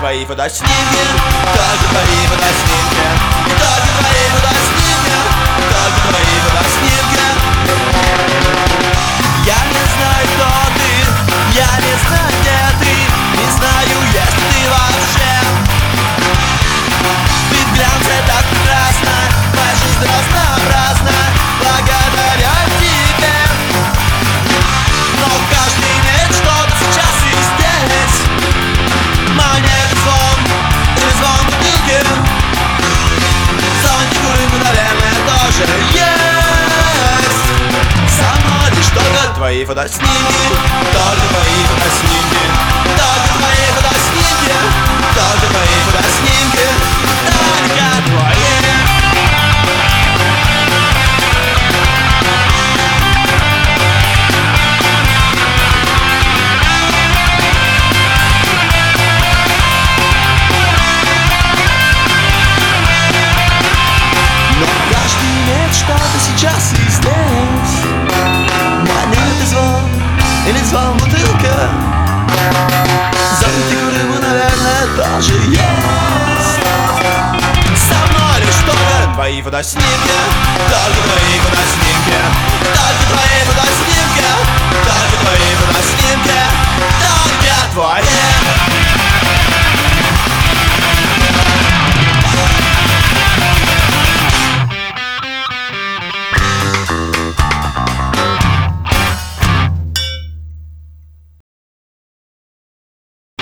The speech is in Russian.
твои фотоснимки, только твои фотоснимки, только твои фотоснимки, только твои фотоснимки. Я не знаю, кто ты, я не знаю, где ты, не знаю, есть ли ты вообще. Ты в глянце так прекрасна, твоя жизнь разнообразна, благодаря тебе. Но каждый имеет что-то сейчас и здесь. Монет звон или звон бутылки, зонтик у рыбы, наверное, тоже есть. Со мной лишь только твои фотоснимки, только твои фотоснимки, только твои фотоснимки, только твои фотоснимки, только твои. Что-то сейчас и здесь. Монеты звон или звон бутылка, зонтик у рыбы, наверное, тоже есть. Со мной лишь только твои фотоснимки, только твои фотоснимки, только твои фотоснимки, только твои фотоснимки.